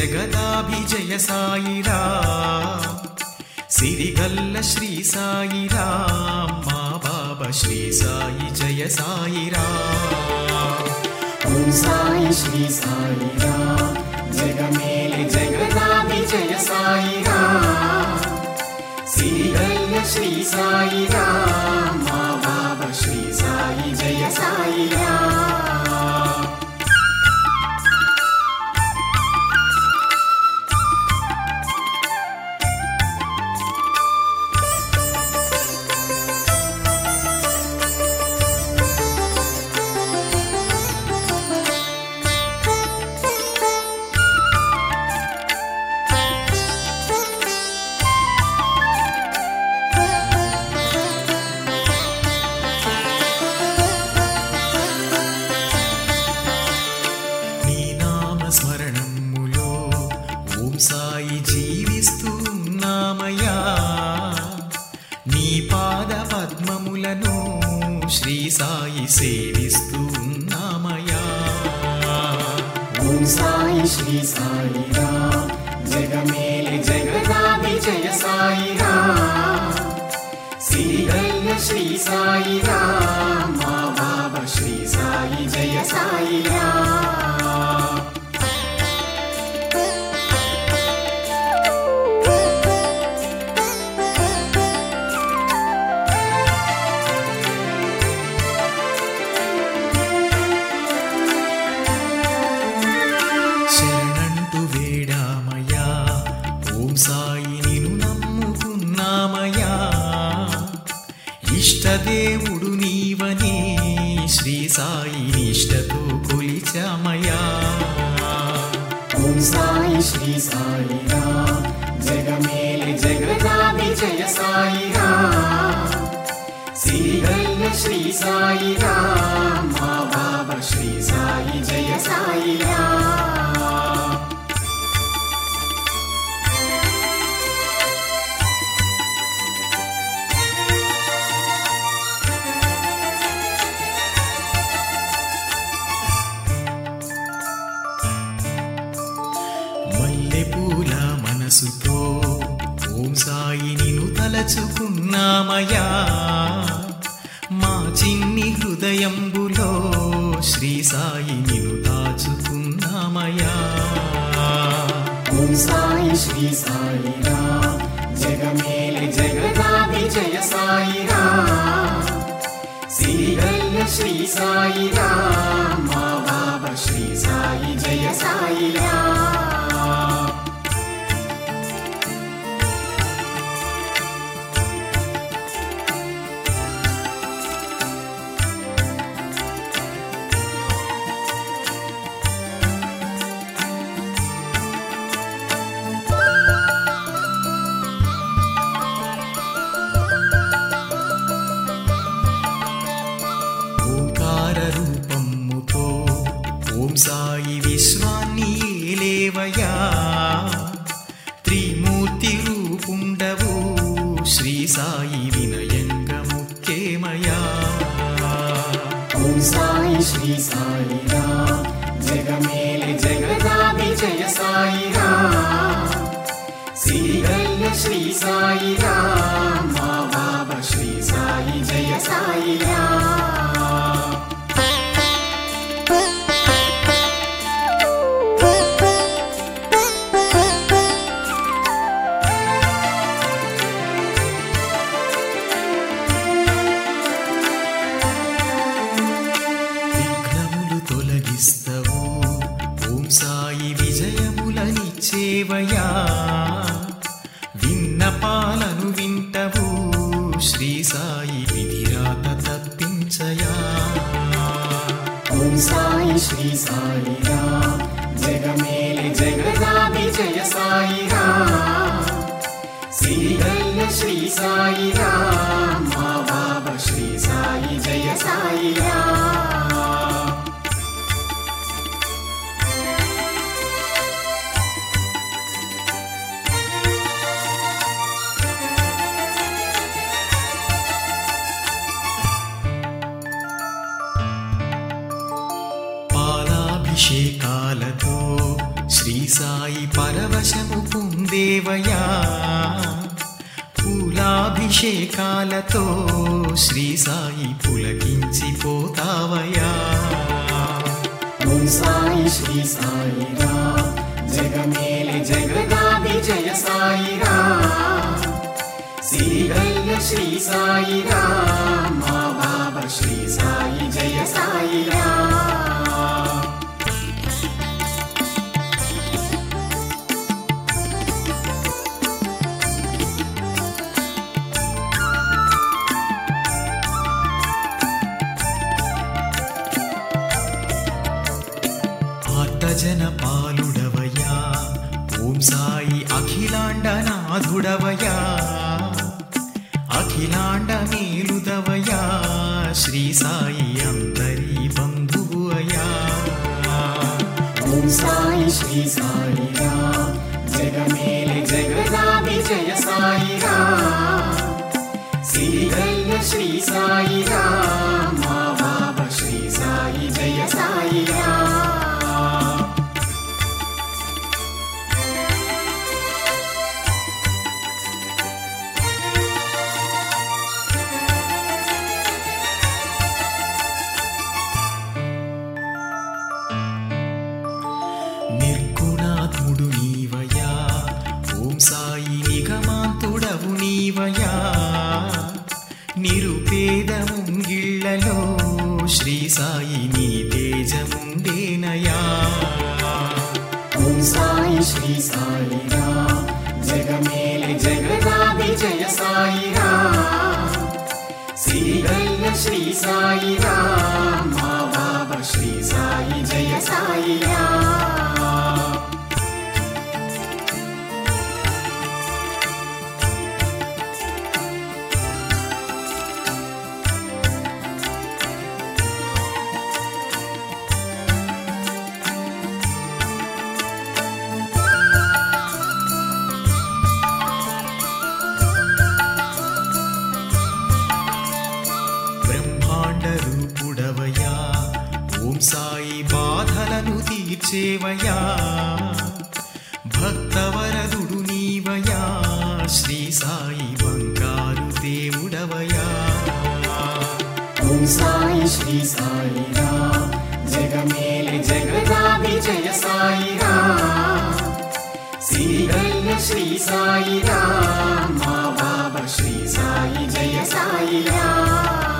జగదాభిజయ సాయిరా సిరిగల్ల శ్రీ సాయిరా మా బాబా శ్రీ సాయి జయ సాయిరా ఓం సాయి శ్రీ సాయిరా జగమేలి జగదాభిజయ సాయిరా సిరిగల్ల శ్రీ సాయిరా మా బాబా శ్రీ సాయి జయ సాయిరా స్మరణములో ఓం సాయి జీవిస్తున్నామయ్యా నీ పాద పద్మములను శ్రీ సాయి సేవిస్తున్నామయ్యా ఓం సాయి శ్రీ సాయిరా జగమేలి జగదాభిజయ సాయిరా సిరిగల్ల శ్రీ సాయిరా మా బాబా శ్రీ సాయి జయ సాయిరా శరణంటూ వేడామయ్యా ఓం సాయి నిన్ను నమ్ముకున్నామయ్యా ఇష్టదేవుడు నీవని శ్రీ సాయి నిష్టతో కొలిచామయ్యా ఓం సాయి శ్రీ సాయిరా జగమేలి జగదాభిజయ సాయిరా సిరిగల్ల శ్రీ సాయిరా మా బాబా శ్రీ సాయి జయ సాయిరా మల్లెపూల మనసుతో ఓం సాయి నిన్ను తలచుకున్నామయ్యా మా చిన్ని హృదయంబులో శ్రీ సాయి నిన్ను దాచుకున్నామయ్యా ఓం సాయి శ్రీ సాయిరా జగమేలి జగదాభిజయ సాయిరా సిరిగల్ల శ్రీ సాయిరా మా బాబా శ్రీ సాయి జయ సాయిరా ఓంకార రూపముతో ఓం సాయి విశ్వాన్ని ఏలేవయ్యా త్రిమూర్తి రూపుండవు శ్రీ సాయి వినయంగా ముఖ్యమయ్యా ఓం సాయి శ్రీ సాయిరా జగమేలి జగదాభిజయ సాయిరా సిరిగల్ల శ్రీ సాయిరా మా బాబా శ్రీ సాయి జయ సాయిరా విఘ్నములు తొలగిస్తవు ఓం సాయి విజయములనిచ్చేవయ్యా విన్నపాలను వింటవు శ్రీ సాయి విధిరాత తప్పించయా ఓం సాయి శ్రీ సాయిరా జగమేలి జగదాభిజయ సాయిరా సిరిగల్ల శ్రీ సాయిరా మా బాబా శ్రీ సాయి జయ సాయిరా పాలాభిషేకాలతో శ్రీ సాయి పరవశము పొందేవయా పూలాభిషేకాలతో శ్రీ సాయి పులకించిపోతావయా ఓం సాయి శ్రీ సాయి రామ్ జగమేలే జగదాభిజయ సాయి రామ్ శ్రీగల్య శ్రీ సాయి రామ్ మా బాబా శ్రీ సాయి జయ సాయి రామ్ జన పాలుడవయా ఓం సాయి అఖిలాండనాథుడవయా అఖిలాండ మేలుదవయా శ్రీ సాయి అంతరి బంధువయా ఓం సాయి శ్రీ సాయి రామ్ జగమేలే జగదాభిజయ సాయి రామ్ శ్రీగల్య శ్రీ సాయి రామ్ మా బాబా శ్రీ సాయి జయ సాయి రామ్ నిర్గుణాత్ముడు నీవయా ఓం సాయి నిగమాంతుడవు నీవయా నిరుపేద ముంగిళ్లలో శ్రీ సాయి నీ తేజముండేనయా ఓం సాయి శ్రీ సాయి రామ్ జగమేలే జగదాభిజయ సాయి రామ్ శ్రీగల్య శ్రీ సాయి రామ్ మా బాబా శ్రీ సాయి జయ సాయి రామ్ రూపుడవయా ఓం సాయి బాధలను తీర్చేవయా భక్తవరదుడు నీవయా శ్రీ సాయి బంగారు దేవుడవయా ఓం సాయి శ్రీ సాయి రామ్ జగమేలే జగదాభిజయ సాయి రామ్ శ్రీగల్య శ్రీ సాయి రామ్ మా బాబా శ్రీ సాయి జయ సాయి రామ్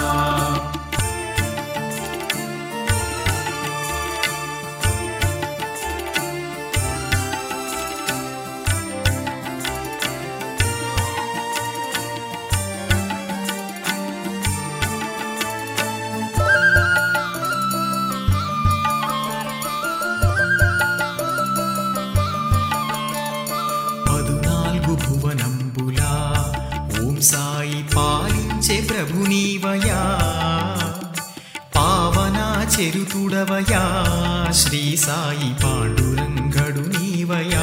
భువనంబులా ఓం సాయి పాలించే ప్రభు నీవయా పావనా చెరుతుడవయా శ్రీ సాయి పాండురంగడు నీవయా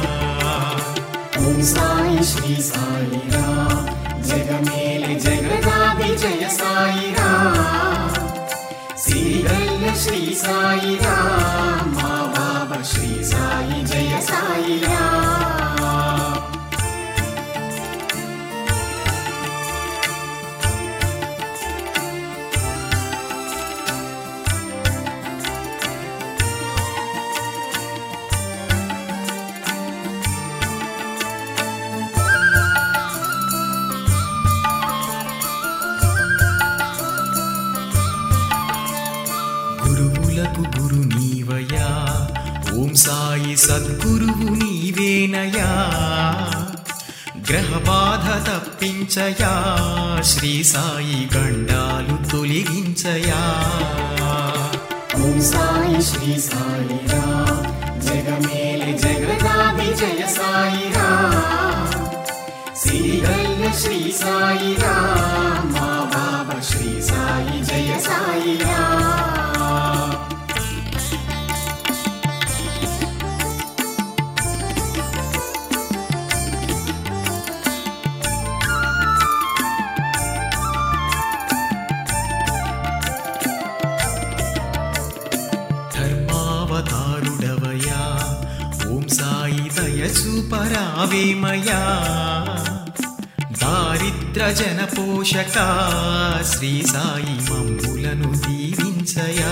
ఓం సాయి శ్రీ సాయి రామ్ జగమేలే జగదాభిజయ సాయి రామ్ శ్రీగల్య శ్రీ సాయి రామ్ మా బాబా శ్రీ సాయి జయ సాయి రామ్ గురువులకు గురు నీవయా ఓం సాయి సద్గురువు నీవేనయా గ్రహ బాధ తప్పించయా శ్రీ సాయి గండాలు తొలగించయా ఓం సాయి శ్రీ సాయి రామ్ జగమేలే జగదాభిజయ సాయి రామ్ శ్రీగల్య శ్రీ సాయి రామ్ మా బాబా శ్రీ సాయి జయ సాయి రామ్ దయచూపరావేమయా దారిద్ర జన పోషక శ్రీ సాయి మమ్ములను దీవించయా.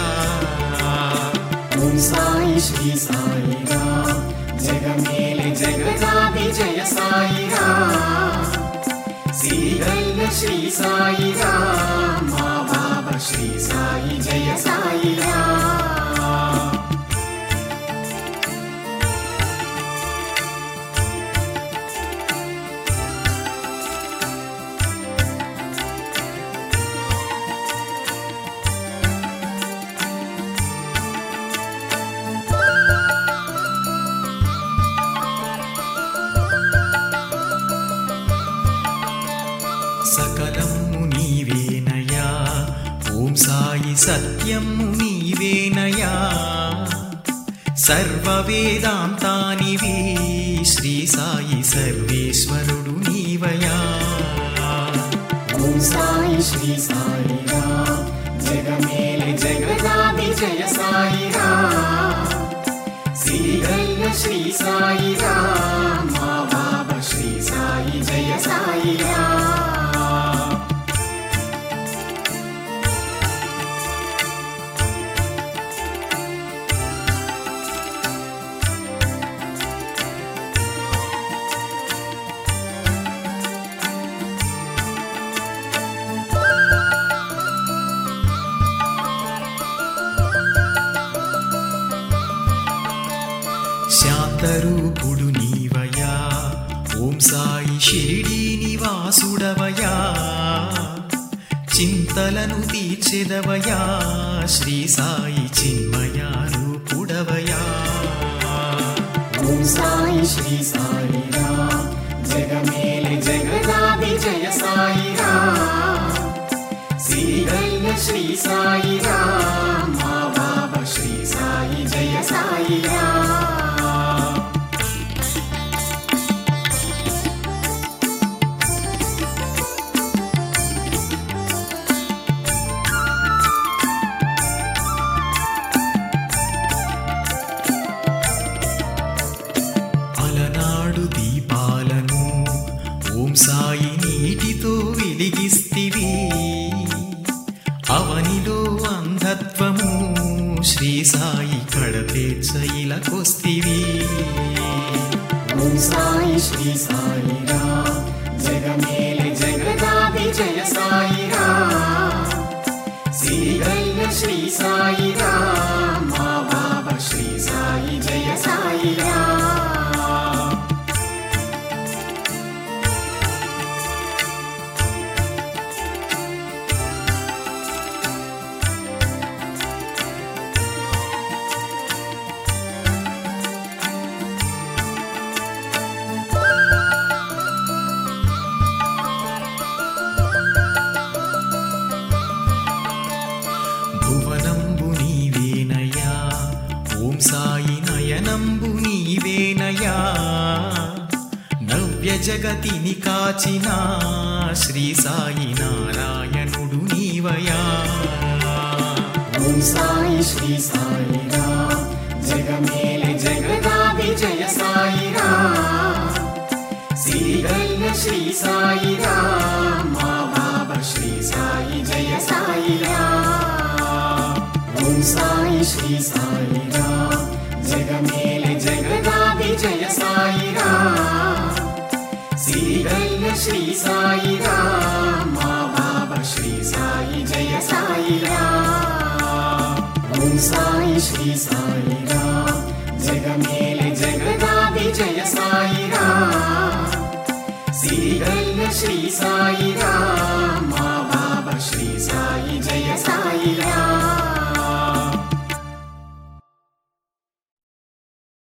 ఓం సాయి శ్రీ సాయి రామ్ జగమేలే జగదాభి జయ సాయి రామ్ శ్రీగల్ల శ్రీ సాయి రామ్ మా బాబా శ్రీ సాయి జయ సాయి రామ్. సకలము నీవేనయా ఓం సాయి సత్యము నీవేనయా సర్వ వేదాంతానివి శ్రీ సాయి సర్వేశ్వరుడు నీవయా. ఓం సాయి శ్రీ సాయి రామ్ జగమేలే జగదాభి జయ సాయి రామ్ శ్రీగల్ల శ్రీ సాయి రామ్ మా బాబా శ్రీ సాయి జయ సాయి రామ్. శాంతరూపుడు నీవయా ఓం సాయి షిరిడీ నివాసుడవయా చింతలను తీర్చెదవయా శ్రీ సాయి చిన్మయా రూపుడవయా. ఓం సాయి శ్రీ సాయి రామ్ జగమేలే జగదాభి జయ సాయి రామ్ శ్రీగల్ల శ్రీ సాయి రామ్ మా బాబా శ్రీ సాయి జయ సాయి రామ్. అలనాడు దీపాలను ఓం సాయి నీటితో వెలిగిస్తివి అవనిలో అంధత్వము శ్రీ సాయి కడతేర్చ ఇలకొస్తివి. ఓం సాయి శ్రీ సాయి రామ్ జగమేలే జగదాభి జయ సాయి రామ్ శ్రీగల్ల శ్రీ సాయి రామ్ మా బాబా శ్రీ సాయి జయ సాయి రామ్. భువనంబు నీవేనయా ఓం సాయి నయనంబు నీవేనయా నవ్య జగతిని కాచిన శ్రీ సాయి నారాయణుడు నీవయా. ఓం సాయి శ్రీ సాయి రామ్ జగమేలే జగదాభి జయ సాయి రామ్ శ్రీగల్ల శ్రీ సాయి రామ్ మా బాబా శ్రీ సాయి జయ సాయి రామ్. ఓం సాయి శ్రీ సాయి రామ్ జగమేలే జగదాభి జయ సాయి రామ్ శ్రీగల్ల శ్రీ సాయి రామ్ మా బాబా శ్రీ సాయి జయ సాయి రామ్. ఓం సాయి శ్రీ సాయి రామ్ జగమేలే జగదాభి జయ సాయి రామ్ శ్రీగల్ల శ్రీ సాయి రామ్